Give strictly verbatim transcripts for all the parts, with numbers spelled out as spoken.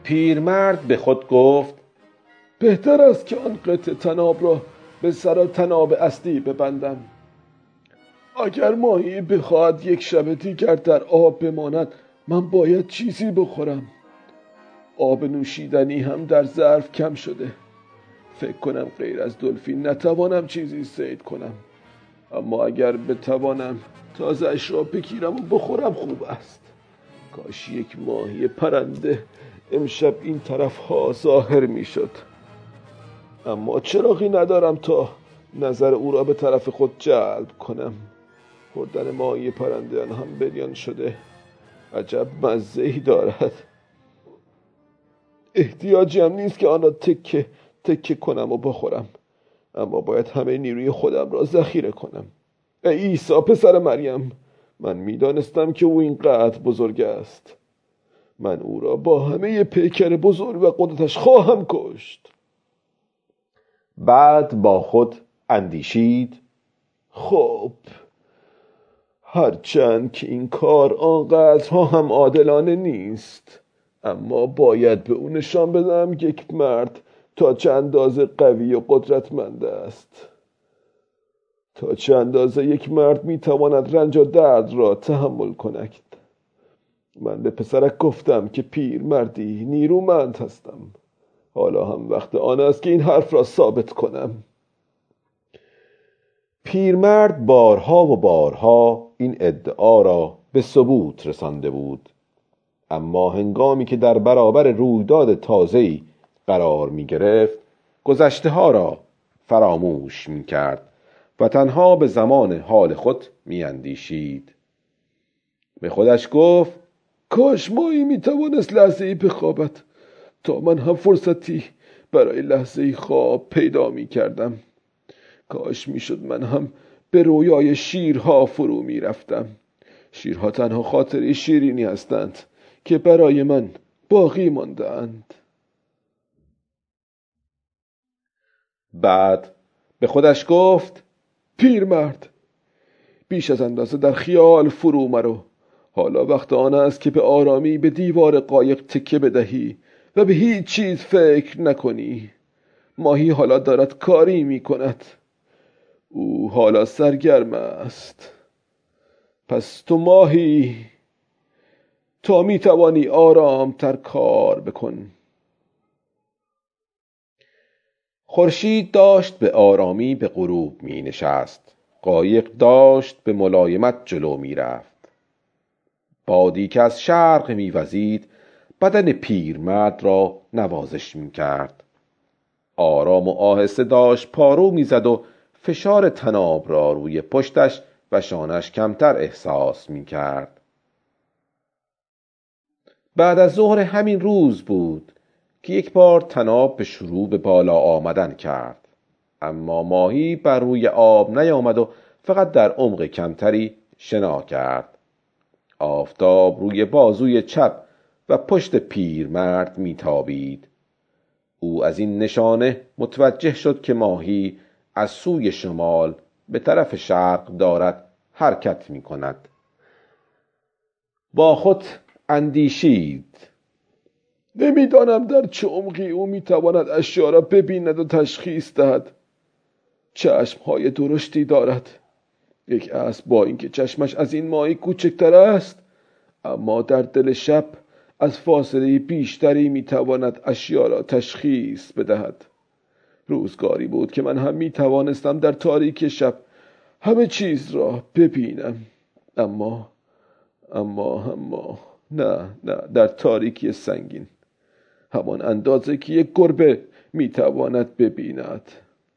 پیرمرد به خود گفت بهتر است که آن قطع طناب را به سر طناب اصلی ببندم. اگر ماهی بخواهد یک شب دیگر در آب بماند، من باید چیزی بخورم. آب نوشیدنی هم در ظرف کم شده. فکر کنم غیر از دلفین نتوانم چیزی صید کنم، اما اگر بتوانم تازه اش را بگیرم و بخورم خوب است. کاش یک ماهی پرنده امشب این طرف ها ظاهر می شد. اما چراغی ندارم تا نظر او را به طرف خود جلب کنم. خوردن ماهی پرنده هم بریان شده عجب مزه‌ای دارد. احتیاجی هم نیست که آن را تکه تکه کنم و بخورم، اما باید همه نیروی خودم را ذخیره کنم. ای عیسی پسر مریم، من میدانستم که او اینقدر بزرگ است. من او را با همه پیکر بزرگ و قدرتش خواهم کشت. بعد با خود اندیشید خب، هرچند که این کار آنقدرها هم عادلانه نیست، اما باید به او نشان بدم یک مرد تا چه اندازه قوی و قدرتمند است. تا چه اندازه یک مرد میتواند رنج و درد را تحمل کند. من به پسرک گفتم که پیر مردی نیرومند هستم. حالا هم وقت آن است که این حرف را ثابت کنم. پیرمرد بارها و بارها این ادعا را به ثبوت رسانده بود، اما هنگامی که در برابر رویداد تازه‌ای قرار می گرفت گذشته ها را فراموش می کرد و تنها به زمان حال خود می اندیشید. به خودش گفت کاش ماهی می توانست لحظه ای بخوابد تا من هم فرصتی برای لحظه ای خواب پیدا می کردم. کاش می شد من هم به رویای شیرها فرو می رفتم. شیرها تنها خاطره شیرینی هستند که برای من باقی مانده اند. بعد به خودش گفت پیرمرد، بیش از اندازه در خیال فرو مرو. حالا وقت آن است که به آرامی به دیوار قایق تکه بدهی و به هیچ چیز فکر نکنی. ماهی حالا دارد کاری می کند. او حالا سرگرم است. پس تو ماهی، تا می توانی آرام تر کار بکن. خورشید داشت به آرامی به غروب می نشست. قایق داشت به ملایمت جلو می رفت. بادی که از شرق می وزید بدن پیرمرد را نوازش می کرد. آرام و آهسته داشت پارو می زد و فشار طناب را روی پشتش و شانش کمتر احساس می کرد. بعد از ظهر همین روز بود که یک بار طناب به شروع به بالا آمدن کرد، اما ماهی بر روی آب نیامد و فقط در عمق کمتری شنا کرد. آفتاب روی بازوی چپ و پشت پیرمرد میتابید. او از این نشانه متوجه شد که ماهی از سوی شمال به طرف شرق دارد حرکت می کند. با خود اندیشید نمیدانم در چه عمقی او میتواند اشیا را ببیند و تشخیص دهد. چشمهای درشتی دارد. یک اسب با اینکه چشمش از این ماهی کوچکتر است، اما در دل شب از فاصله بیشتری میتواند اشیا را تشخیص بدهد. روزگاری بود که من هم میتوانستم در تاریکی شب همه چیز را ببینم، اما اما اما نه نه در تاریکی سنگین، همان اندازه که یک گربه میتواند ببیند.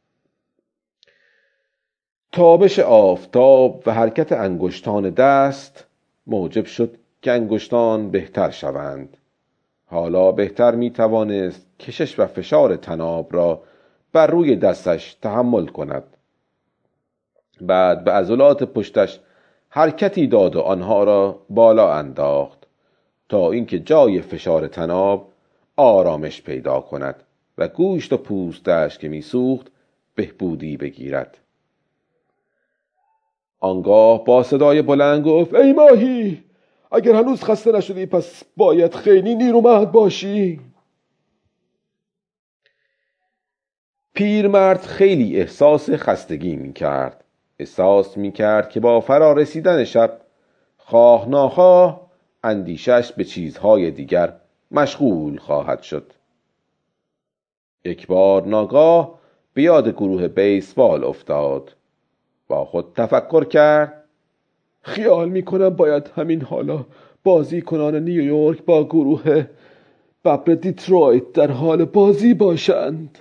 تابش آفتاب و حرکت انگشتان دست موجب شد که انگشتان بهتر شوند. حالا بهتر میتوانست کشش و فشار طناب را بر روی دستش تحمل کند. بعد به عضلات پشتش حرکتی داد و آنها را بالا انداخت تا اینکه جای فشار طناب آرامش پیدا کند و گوشت و پوستش که میسوخت بهبودی بگیرد. آنگاه با صدای بلند گفت ای ماهی، اگر هنوز خسته نشدی پس باید خیلی نیرومند باشی. پیرمرد خیلی احساس خستگی می کرد. احساس می کرد که با فرا رسیدن شب خواه ناخواه اندیشش به چیزهای دیگر مشغول خواهد شد. یک بار ناگاه به یاد گروه بیسبال افتاد. با خود تفکر کرد خیال میکنم باید همین حالا بازیکنان نیویورک با گروه ببر دیترویت در حال بازی باشند.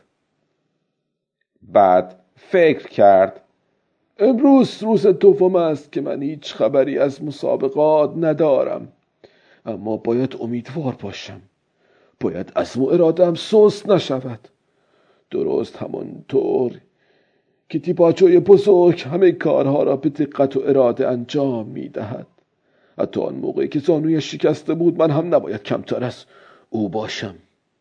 بعد فکر کرد امروز روز دوم است که من هیچ خبری از مسابقات ندارم، اما باید امیدوار باشم. باید عزم و اراده‌ام سست نشود. درست همانطور که دیباچوی بزرگ همه کارها را به دقت و اراده انجام میدهد. حتی آن موقعی که زانوی شکسته بود من هم نباید کمتر از او باشم.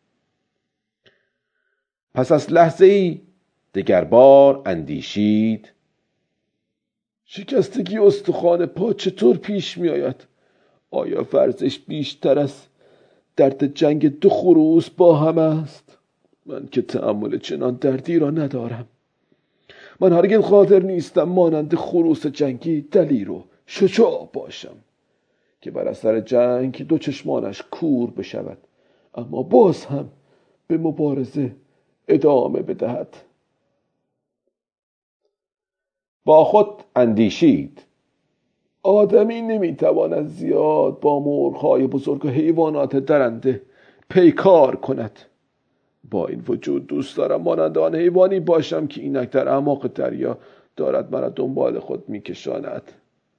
پس از لحظه ای دگر بار اندیشید شکستگی استخوان پا چطور پیش می آید؟ آیا ورزش بیشتر از درد جنگ دو خروس با هم است؟ من که تأمل چنان دردی را ندارم. من هرگز قادر نیستم مانند خروس جنگی دلیر و شجاع باشم که بر اثر جنگ دو چشمانش کور بشود اما باز هم به مبارزه ادامه بدهد. با خود اندیشید آدمی نمیتواند زیاد با مرغ‌های بزرگ و حیوانات درنده پیکار کند. با این وجود دوست دارم مانند آن حیوانی باشم که اینک در اعماق دریا دارد مرا دنبال خود میکشاند.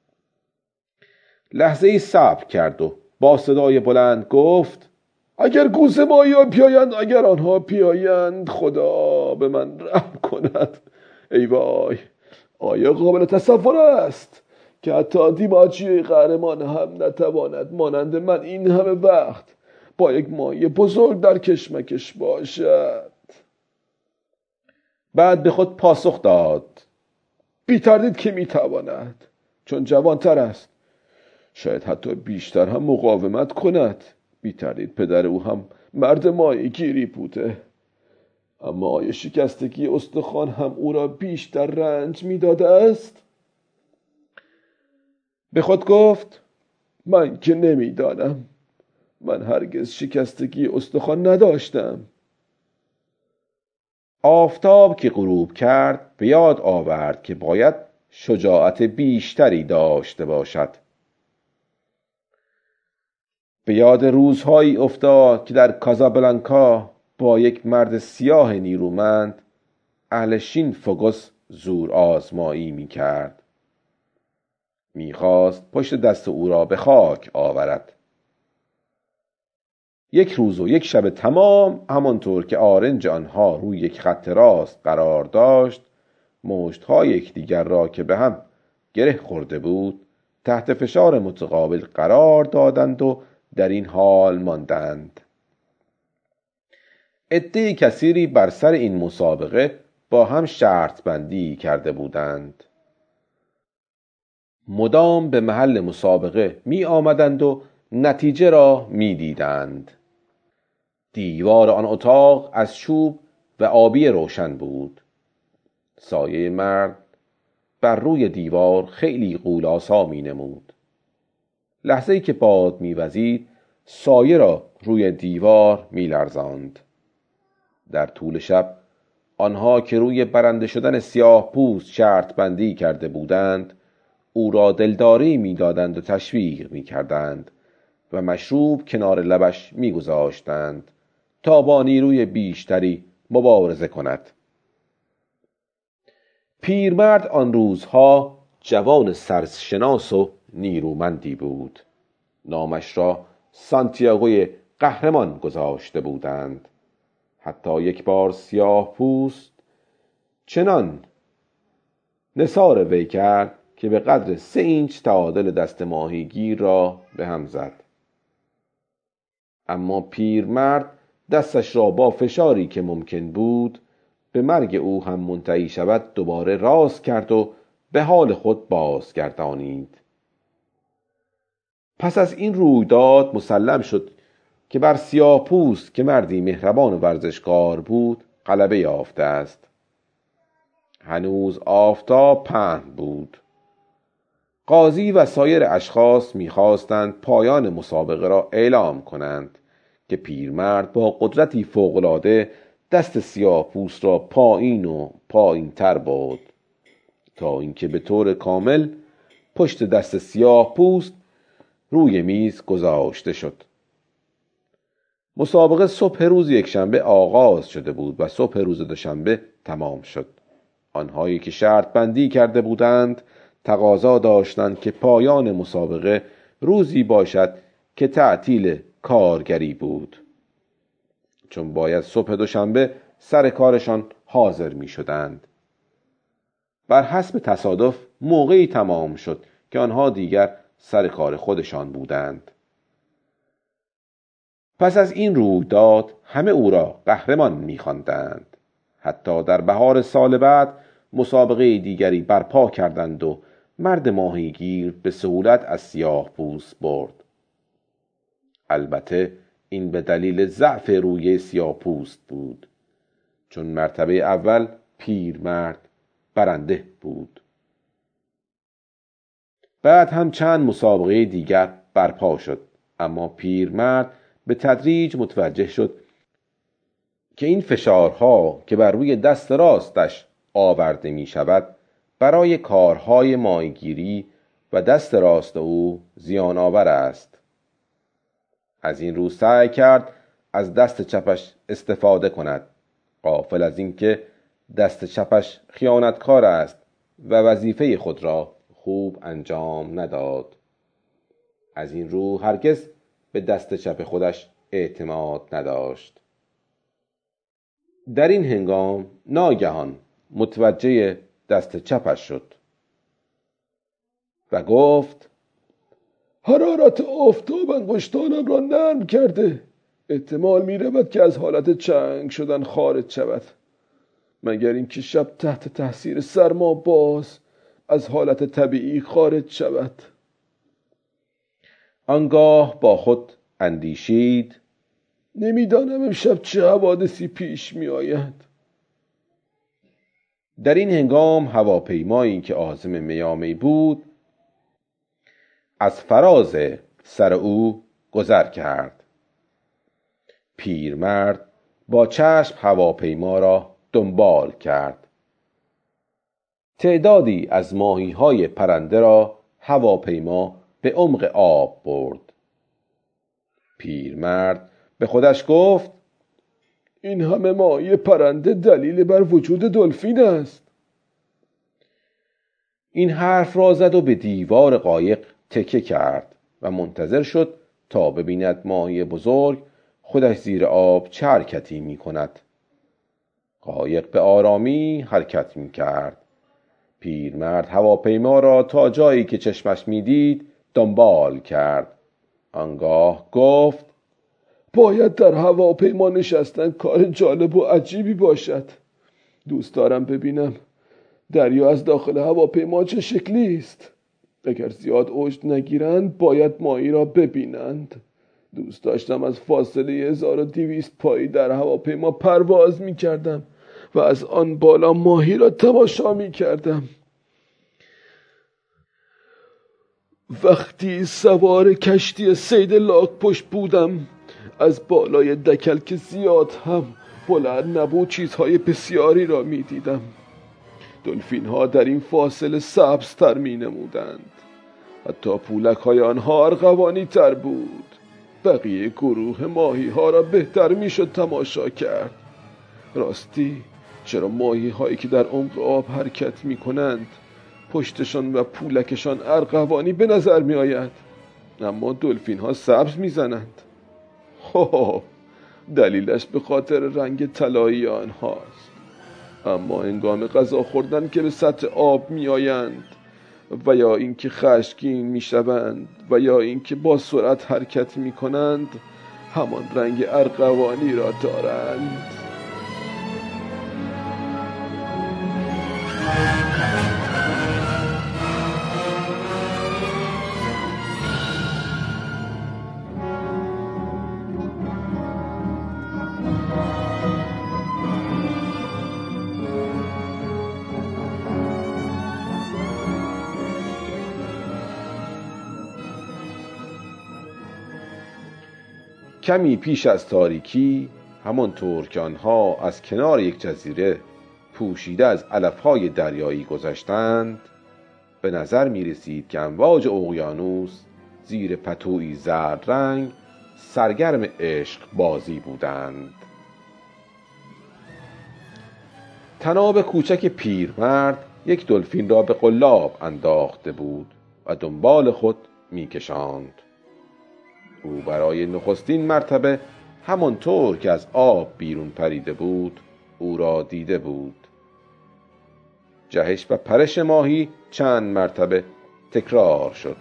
لحظه ای صبر کرد و با صدای بلند گفت اگر گوزه‌ماهی‌ها بیایند، اگر آنها بیایند، خدا به من رحم کند. ای وای، آیا قابل تصور است که حتی دیباچوی قهرمان هم نتواند مانند من این همه وقت با یک ماهی بزرگ در کشمکش باشد؟ بعد به خود پاسخ داد بی تردید که میتواند، چون جوانتر است. شاید حتی بیشتر هم مقاومت کند. بی تردید پدر او هم مرد ماهی گیری بوده. اما آیا شکستگی استخوان هم او را بیشتر رنج میداده است؟ به خود گفت من که نمیدانم. من هرگز شکستگی استخوان نداشتم. آفتاب که غروب کرد به یاد آورد که باید شجاعت بیشتری داشته باشد. به یاد روزهایی افتاد که در کازابلانکا با یک مرد سیاه نیرومند اهل شین فوگوس زور آزمایی می کرد. می خواست پشت دست او را به خاک آورد. یک روز و یک شب تمام همانطور که آرنج آنها روی یک خط راست قرار داشت، مشت‌های یکدیگر را که به هم گره خورده بود تحت فشار متقابل قرار دادند و در این حال ماندند. عده کثیری بر سر این مسابقه با هم شرط بندی کرده بودند. مدام به محل مسابقه می آمدند و نتیجه را می دیدند. دیوار آن اتاق از چوب و آبی روشن بود. سایه مرد بر روی دیوار خیلی غول‌آسا می نمود. لحظه‌ای که باد می وزید سایه را روی دیوار می لرزاند. در طول شب آنها که روی برنده شدن سیاه پوست شرط بندی کرده بودند او را دلداری می دادند و تشویق می کردند و مشروب کنار لبش می گذاشتند تا با نیروی بیشتری مبارزه کند. پیرمرد آن روزها جوان سرشناس و نیرومندی بود. نامش را سانتیاگوی قهرمان گذاشته بودند. حتی یک بار سیاه پوست چنان نثار وی کرد که به قدر سه اینچ تعادل دست ماهیگیر را به هم زد. اما پیرمرد دستش را با فشاری که ممکن بود به مرگ او هم منتهی شود دوباره راست کرد و به حال خود بازگردانید. پس از این رویداد مسلم شد که بر سیاه پوست که مردی مهربان و ورزشکار بود غلبه یافته است. هنوز آفتاب پهن بود. قاضی و سایر اشخاص می‌خواستند پایان مسابقه را اعلام کنند که پیرمرد با قدرتی فوق‌العاده دست سیاه‌پوست را پایین و پایین‌تر برد تا اینکه به طور کامل پشت دست سیاه‌پوست روی میز گذاشته شد. مسابقه صبح روز یکشنبه آغاز شده بود و صبح روز دوشنبه تمام شد. آنهایی که شرط بندی کرده بودند تقاضا داشتند که پایان مسابقه روزی باشد که تعطیل کارگری بود، چون باید صبح دوشنبه سر کارشان حاضر می شدند. بر حسب تصادف موقعی تمام شد که آنها دیگر سر کار خودشان بودند. پس از این رویداد همه او را قهرمان می خواندند. حتی در بهار سال بعد مسابقه دیگری برپا کردند و مرد ماهیگیر به سهولت از سیاه‌پوست برد. البته این به دلیل ضعف روی سیاه‌پوست بود، چون مرتبه اول پیرمرد برنده بود. بعد هم چند مسابقه دیگر برپا شد، اما پیرمرد به تدریج متوجه شد که این فشارها که بر روی دست راستش آورده می شود برای کارهای ماهیگیری و دست راست او زیان آور است. از این رو سعی کرد از دست چپش استفاده کند، غافل از اینکه دست چپش خیانتکار است و وظیفه خود را خوب انجام نداد. از این رو هرگز به دست چپ خودش اعتماد نداشت. در این هنگام ناگهان متوجه دست چپش شد و گفت: حرارت آفتاب انگشتانم را نرم کرده. احتمال می رود که از حالت چنگ شدن خارج شود، مگر اینکه شب تحت تاثیر سرما باز از حالت طبیعی خارج شود. آنگاه با خود اندیشید: نمیدانم امشب چه حوادثی پیش می آید. در این هنگام هواپیمایی که عازم میامی بود از فراز سر او گذر کرد. پیرمرد با چشم هواپیما را دنبال کرد. تعدادی از ماهی‌های پرنده را هواپیما به عمق آب برد. پیرمرد به خودش گفت: این همه ماهی پرنده دلیل بر وجود دلفین است. این حرف را زد و به دیوار قایق تکه کرد و منتظر شد تا ببیند ماهی بزرگ خودش زیر آب چه حرکتی می کند. قایق به آرامی حرکت می کرد. پیرمرد هواپیما را تا جایی که چشمش می دید دنبال کرد. آنگاه گفت: باید در هواپیما نشستن کار جالب و عجیبی باشد. دوست دارم ببینم دریا از داخل هواپیما چه شکلی است. اگر زیاد اوج نگیرند باید ماهی را ببینند. دوست داشتم از فاصله هزار و دویست پایی در هواپیما پرواز می کردم و از آن بالا ماهی را تماشا می کردم. وقتی سوار کشتی صید لاک‌پشت بودم، از بالای دکل که زیاد هم بلند نبود چیزهای بسیاری را می دیدم. دلفین ها در این فاصله سبزتر می نمودند. حتی پولک های آنها ارغوانی تر بود. بقیه گروه ماهی ها را بهتر می شد تماشا کرد. راستی چرا ماهی هایی که در عمق آب حرکت می کنند پشتشان و پولکشان ارغوانی به نظر می آید، اما دلفین ها سبز می زنند؟ خب دلیلش به خاطر رنگ طلایی آنهاست. اما هنگام غذا خوردن که به سطح آب می آیند و یا اینکه خشمگین می شوند و یا اینکه با سرعت حرکت می کنند همان رنگ ارغوانی را دارند. کمی پیش از تاریکی، همانطور که آنها از کنار یک جزیره پوشیده از علفهای دریایی گذشتند، به نظر می رسید که امواج اقیانوس زیر پتویی زرد رنگ سرگرم عشق بازی بودند. طناب کوچک پیرمرد یک دلفین را به قلاب انداخته بود و دنبال خود می کشاند. او برای نخستین مرتبه همانطور که از آب بیرون پریده بود او را دیده بود. جهش و پرش ماهی چند مرتبه تکرار شد.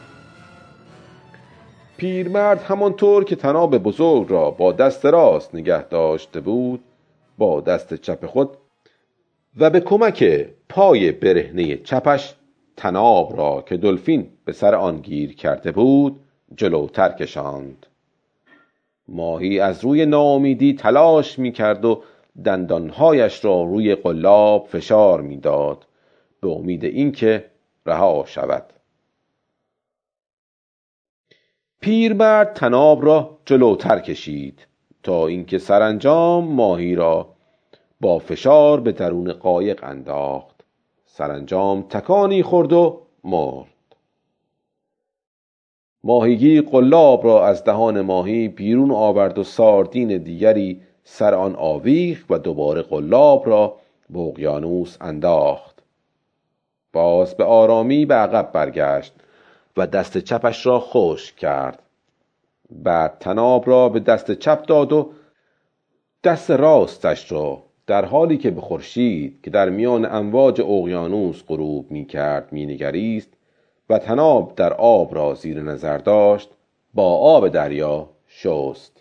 پیرمرد همانطور که طناب بزرگ را با دست راست نگه داشته بود، با دست چپ خود و به کمک پای برهنه چپش طناب را که دلفین به سر آن گیر کرده بود جلوتر کشاند. ماهی از روی ناامیدی تلاش می کرد و دندانهایش را روی قلاب فشار می داد به امید اینکه رها شود. پیرمرد طناب را جلوتر کشید تا اینکه سرانجام ماهی را با فشار به درون قایق انداخت. سرانجام تکانی خورد و مرد. ماهیگیر قلاب را از دهان ماهی بیرون آورد و ساردین دیگری سر آن آویخت و دوباره قلاب را به اقیانوس انداخت. باز به آرامی به عقب برگشت و دست چپش را خشک کرد. بعد طناب را به دست چپ داد و دست راستش را در حالی که به خورشید که در میان امواج اقیانوس غروب می کرد می نگریست و طناب در آب را زیر نظر داشت با آب دریا شست.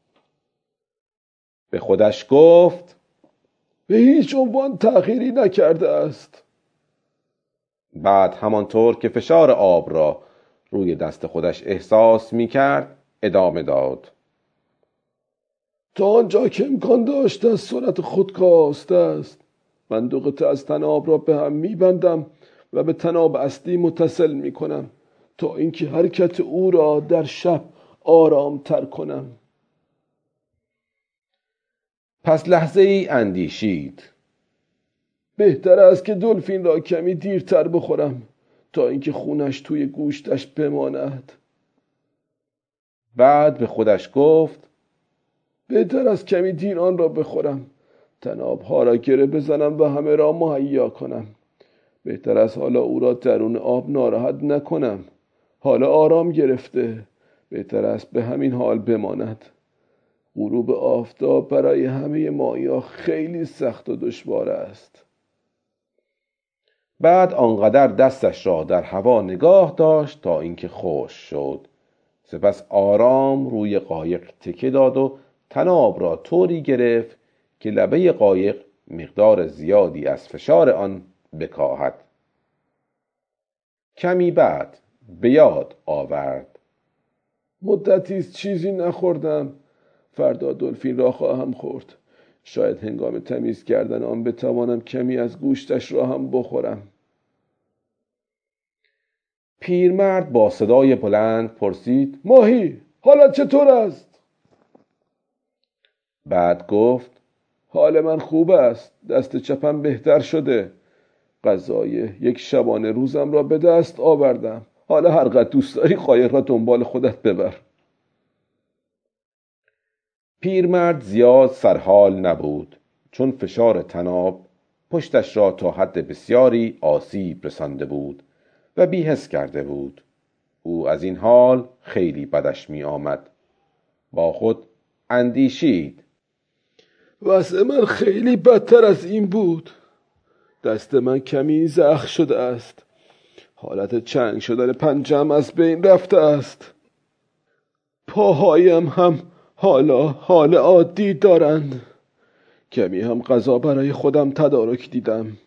به خودش گفت به هیچ عنوان تأخیری نکرده است. بعد همانطور که فشار آب را روی دست خودش احساس می کرد ادامه داد. تا آنجا که امکان داشت از سرعت خود کاسته است. من دو قطعه از طناب را به هم می بندم و به طناب اصلی متصل می کنم تا اینکه حرکت او را در شب آرام تر کنم. پس لحظه ای اندیشید. بهتر است که دلفین را کمی دیرتر بخورم تا اینکه خونش توی گوشتش بماند. بعد به خودش گفت بهتر است کمی دیر آن را بخورم، طناب ها را گره بزنم و همه را مهیا کنم. بهتر است حالا او را درون آب ناراحت نکنم. حالا آرام گرفته، بهتر است به همین حال بماند. غروب آفتاب برای همه ماهی‌ها خیلی سخت و دشوار است. بعد آنقدر دستش را در هوا نگاه داشت تا اینکه خشک شد. سپس آرام روی قایق تکیه داد و طناب را طوری گرفت که لبه قایق مقدار زیادی از فشار آن بکاهد. کمی بعد به یاد آورد مدتی است چیزی نخوردم. فردا دلفین را خواهم خورد. شاید هنگام تمیز کردن آن بتوانم کمی از گوشتش را هم بخورم. پیرمرد با صدای بلند پرسید ماهی حالت چطور است؟ بعد گفت حال من خوب است. دست چپم بهتر شده. غذای یک شبانه روزم را به دست آوردم. حالا هر قدر دوست داری قایق را دنبال خودت ببر. پیرمرد زیاد سرحال نبود، چون فشار طناب پشتش را تا حد بسیاری آسیب رسانده بود و بی‌حس کرده بود. او از این حال خیلی بدش می آمد. با خود اندیشید وضع من خیلی بدتر از این بود. دست من کمی زخم شده است. حالت چنگ شدن پنجم از بین رفته است. پاهایم هم حالا حال عادی دارند. کمی هم غذا برای خودم تدارک دیدم.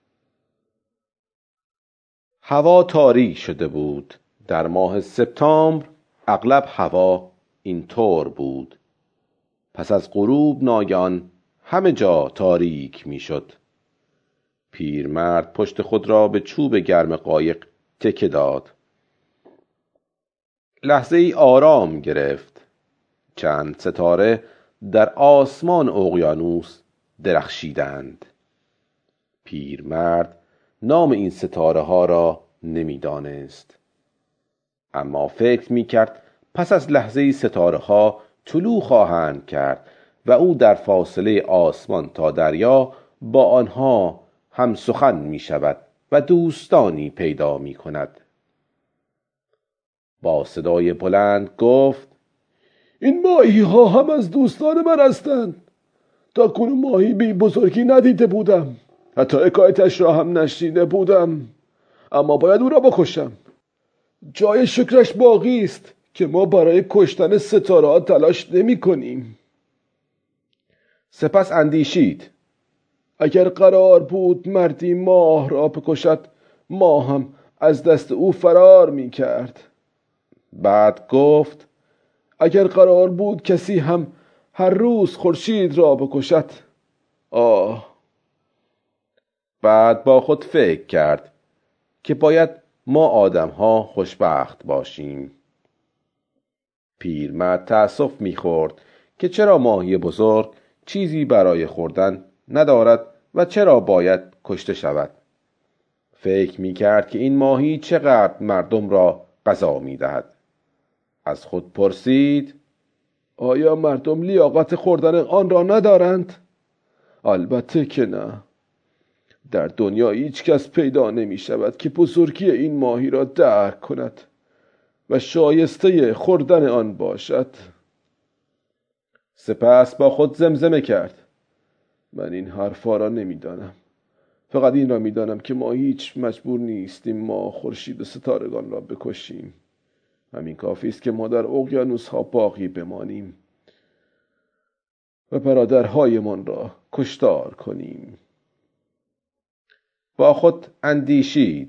هوا تاریک شده بود. در ماه سپتامبر اغلب هوا این طور بود. پس از غروب ناگهان همه جا تاریک می شد. پیرمرد پشت خود را به چوب گرم قایق تکه داد. لحظه ای آرام گرفت. چند ستاره در آسمان اقیانوس درخشیدند. پیرمرد نام این ستاره ها را نمیدانست، اما فکر میکرد پس از لحظه‌ای ستاره ها طلوع خواهند کرد و او در فاصله آسمان تا دریا با آنها هم سخن می شود و دوستانی پیدا می کند. با صدای بلند گفت: این ماهی ها هم از دوستان من هستند. تا کنون ماهی بی بزرگی ندیده بودم، حتی حکایتش را هم نشنیده بودم، اما باید او را بکشم. جای شکرش باقی است که ما برای کشتن ستاره ها تلاش نمی کنیم. سپس اندیشید: اگر قرار بود مردی ماه را بکشد، ماه هم از دست او فرار می کرد. بعد گفت: اگر قرار بود کسی هم هر روز خورشید را بکشد، آه. بعد با خود فکر کرد که باید ما آدم ها خوشبخت باشیم. پیرمرد تأسف می‌خورد که چرا ماهی بزرگ چیزی برای خوردن ندارد و چرا باید کشته شود. فکر می‌کرد که این ماهی چقدر مردم را غذا می‌دهد. از خود پرسید: آیا مردم لیاقت خوردن آن را ندارند؟ البته که نه. در دنیا هیچ کس پیدا نمی شود که بزرگی این ماهی را درک کند و شایسته خوردن آن باشد. سپس با خود زمزمه کرد: من این حرفا را نمی دانم. فقط این را می دانم که ما هیچ مجبور نیستیم ما خورشید و ستارگان را بکشیم. همین کافی است که ما در اقیانوس ها باقی بمانیم و برادرهایمان را کشتار کنیم. با خود اندیشید: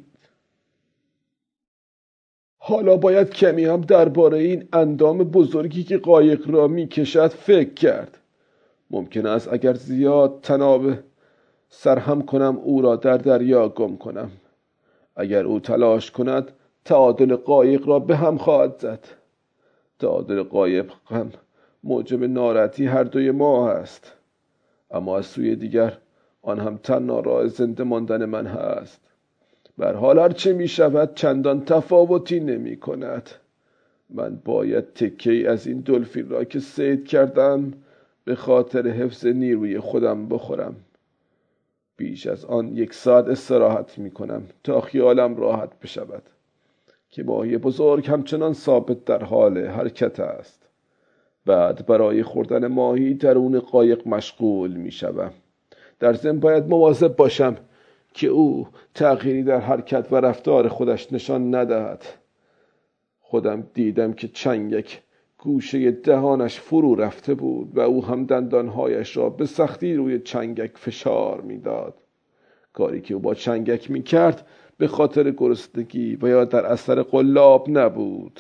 حالا باید کمی هم درباره این اندام بزرگی که قایق را می کشد فکر کرد. ممکن است اگر زیاد تناب سرهم کنم او را در دریا گم کنم. اگر او تلاش کند تعادل قایق را به هم خواهد زد. تعادل قایق هم موجب ناراحتی هر دوی ما است، اما از سوی دیگر آن هم تنها راه زنده ماندن من هست. به هر حال هر چه می شود چندان تفاوتی نمی کند. من باید تکه‌ای از این دلفین را که صید کردم به خاطر حفظ نیروی خودم بخورم. بیش از آن یک ساعت استراحت می کنم تا خیالم راحت بشود که ماهی بزرگ همچنان ثابت در حال حرکت است. بعد برای خوردن ماهی درون قایق مشغول می شوم. در ضمن باید مواظب باشم که او تغییری در حرکت و رفتار خودش نشان ندهد. خودم دیدم که چنگک گوشه دهانش فرو رفته بود و او هم دندانهایش را به سختی روی چنگک فشار میداد. کاری که او با چنگک میکرد به خاطر گرسنگی و یا در اثر قلاب نبود.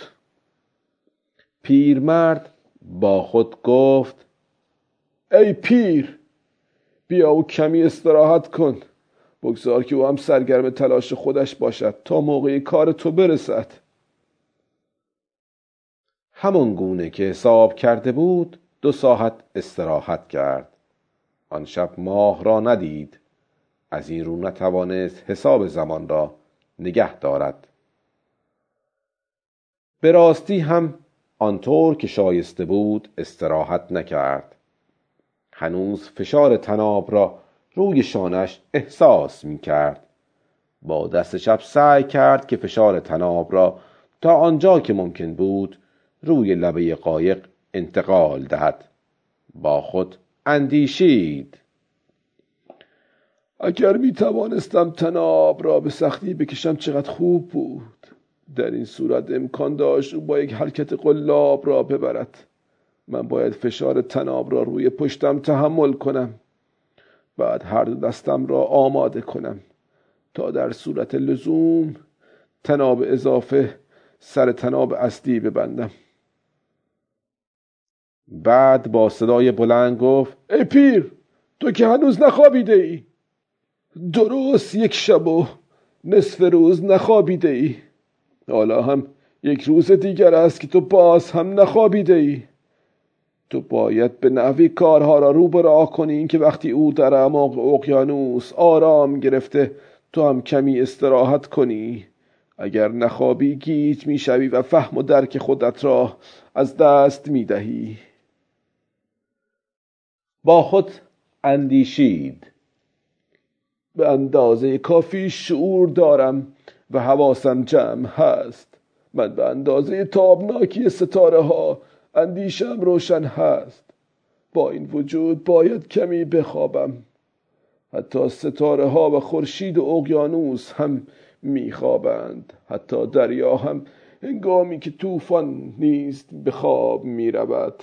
پیرمرد با خود گفت: ای پیر، بیا و کمی استراحت کن. بگذار که او هم سرگرم تلاش خودش باشد تا موقع کار تو برسد. همان گونه که حساب کرده بود دو ساعت استراحت کرد. آن شب ماه را ندید. از این رو نتوانست حساب زمان را نگه دارد. به راستی هم آنطور که شایسته بود استراحت نکرد. هنوز فشار طناب را روی شانش احساس می کرد. با دست چپ سعی کرد که فشار طناب را تا آنجا که ممکن بود روی لبه قایق انتقال دهد. با خود اندیشید: اگر می توانستم طناب را به سختی بکشم چقدر خوب بود. در این صورت امکان داشت او با یک حرکت قلاب را ببرد. من باید فشار طناب را روی پشتم تحمل کنم. بعد هر دو دستم را آماده کنم تا در صورت لزوم طناب اضافه سر طناب اصلی ببندم. بعد با صدای بلند گفت: ای پیر، تو که هنوز نخوابیده ای. درست یک شب و نصف روز نخوابیده ای. حالا هم یک روز دیگر است که تو باز هم نخوابیده ای. تو باید به نحوی کارها را رو به راه کنی که وقتی او در اعماق اقیانوس آرام گرفته تو هم کمی استراحت کنی. اگر نخوابی گیج میشوی و فهم و درک خودت را از دست میدهی. با خود اندیشید: به اندازه کافی شعور دارم و حواسم جمع هست. من به اندازه تابناکی ستاره ها اندیشم روشن هست. با این وجود باید کمی بخوابم. حتی ستاره ها و خورشید و اقیانوس هم میخوابند. حتی دریا هم هنگامی که طوفان نیست به خواب میرود.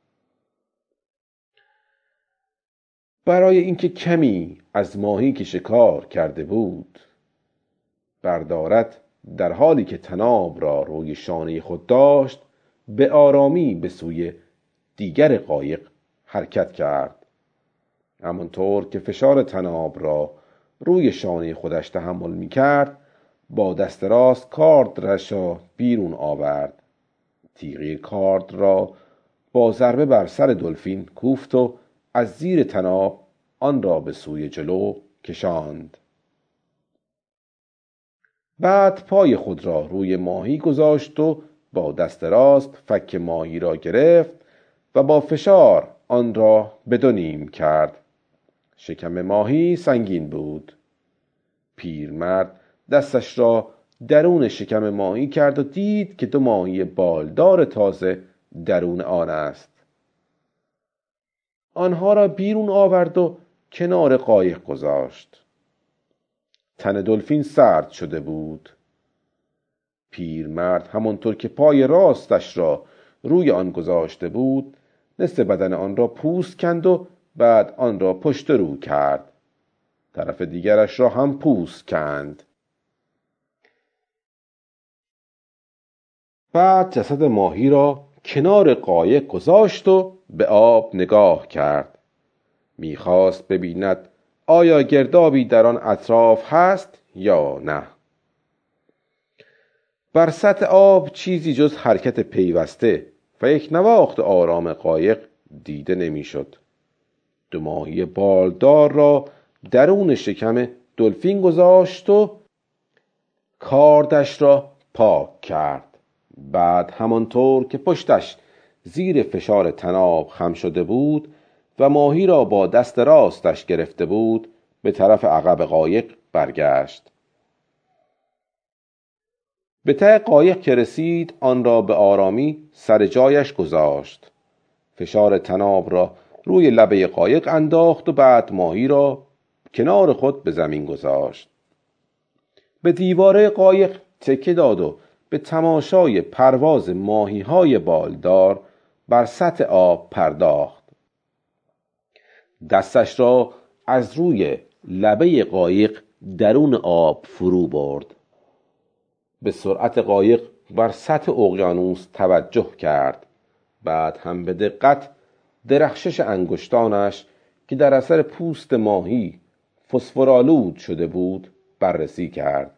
برای اینکه کمی از ماهی که شکار کرده بود بردارد، در حالی که طناب را روی شانه خود داشت به آرامی به سوی دیگر قایق حرکت کرد. همانطور که فشار طناب را روی شانه خودش تحمل می کرد، با دست راست کارد را بیرون آورد. تیغه کارد را با ضربه بر سر دلفین کوفت و از زیر طناب آن را به سوی جلو کشاند. بعد پای خود را روی ماهی گذاشت و با دست راست فک ماهی را گرفت و با فشار آن را به دو نیم کرد. شکم ماهی سنگین بود. پیرمرد دستش را درون شکم ماهی کرد و دید که دو ماهی بالدار تازه درون آن است. آنها را بیرون آورد و کنار قایق گذاشت. تن دلفین سرد شده بود. پیرمرد همانطور که پای راستش را روی آن گذاشته بود، نصف بدن آن را پوست کند و بعد آن را پشت رو کرد. طرف دیگرش را هم پوست کند. بعد جسد ماهی را کنار قایق گذاشت و به آب نگاه کرد. میخواست ببیند آیا گردابی در آن اطراف هست یا نه. بر سطح آب چیزی جز حرکت پیوسته و یک نواخت آرام قایق دیده نمیشد. دو ماهی بالدار را درون شکم دلفین گذاشت و کاردش را پاک کرد. بعد همانطور که پشتش زیر فشار طناب خم شده بود و ماهی را با دست راستش گرفته بود، به طرف عقب قایق برگشت. به ته قایق که رسید آن را به آرامی سر جایش گذاشت. فشار طناب را روی لبه قایق انداخت و بعد ماهی را کنار خود به زمین گذاشت. به دیواره قایق تکه داد و به تماشای پرواز ماهی های بالدار بر سطح آب پرداخت. دستش را از روی لبه قایق درون آب فرو برد. به سرعت قایق بر سطح اقیانوس توجه کرد. بعد هم به دقت درخشش انگشتانش که در اثر پوست ماهی فسفرآلود شده بود بررسی کرد.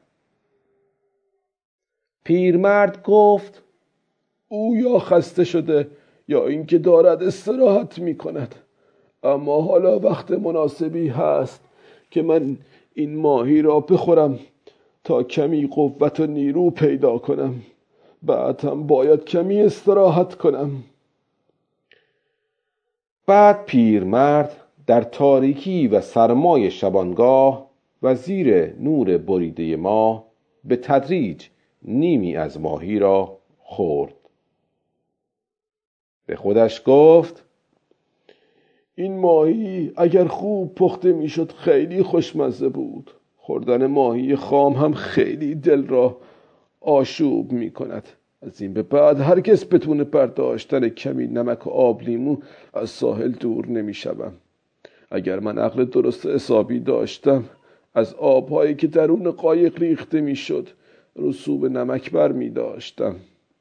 پیرمرد گفت: او یا خسته شده یا اینکه دارد استراحت می کند. اما حالا وقت مناسبی هست که من این ماهی را بخورم تا کمی قوت و نیرو پیدا کنم. بعد هم باید کمی استراحت کنم. بعد پیرمرد در تاریکی و سرمای شبانگاه و زیر نور بریده ماه به تدریج نیمی از ماهی را خورد. به خودش گفت: این ماهی اگر خوب پخته میشد خیلی خوشمزه بود. خوردن ماهی خام هم خیلی دل را آشوب می کند. از این به بعد هرگز بدون برداشتن کمی نمک و آب لیمو از ساحل دور نمی شوم. اگر من عقل درست حسابی داشتم، از آبهایی که درون قایق ریخته می شد رسوب نمک بر می داشتم.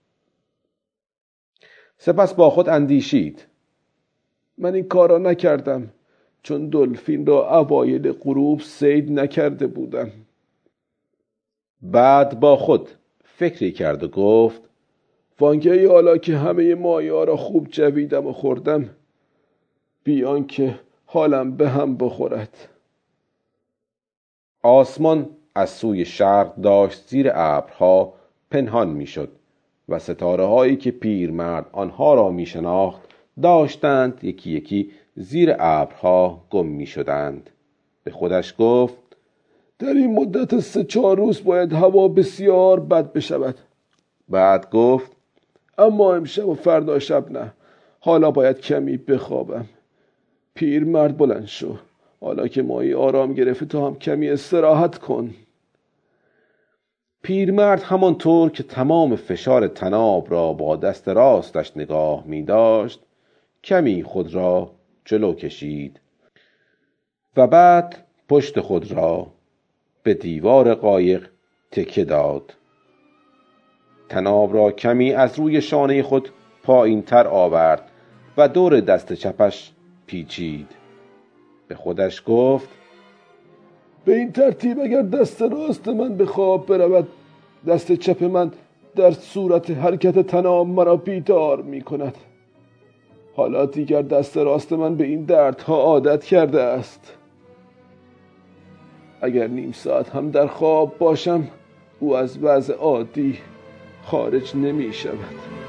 سپس با خود اندیشید: من این کار را نکردم چون دلفین را اوایل غروب صید نکرده بودم. بعد با خود فکری کرد و گفت: وانگهی حالا که همه ماهی‌ها را خوب جویدم و خوردم، بیان که حالم به هم بخورد. آسمان از سوی شرق داشت زیر ابرها پنهان میشد و ستاره هایی که پیرمرد آنها را می شناخت داشتند یکی یکی زیر ابرها گم می شدند. به خودش گفت در این مدت سه چهار روز باید هوا بسیار بد بشود. بعد گفت اما امشب و فردا شب نه، حالا باید کمی بخوابم. پیرمرد بلند شو، حالا که ماهی آرام گرفته تو هم کمی استراحت کن. پیرمرد همانطور که تمام فشار طناب را با دست راستش نگاه می داشت کمی خود را جلو کشید و بعد پشت خود را به دیوار قایق تکه داد. طناب را کمی از روی شانه خود پایین تر آورد و دور دست چپش پیچید. به خودش گفت به این ترتیب اگر دست راست من به خواب برود، دست چپ من در صورت حرکت طناب مرا بیدار می کند. حالا دیگر دست راست من به این دردها عادت کرده است. اگر نیم ساعت هم در خواب باشم او از وضع عادی خارج نمی شود.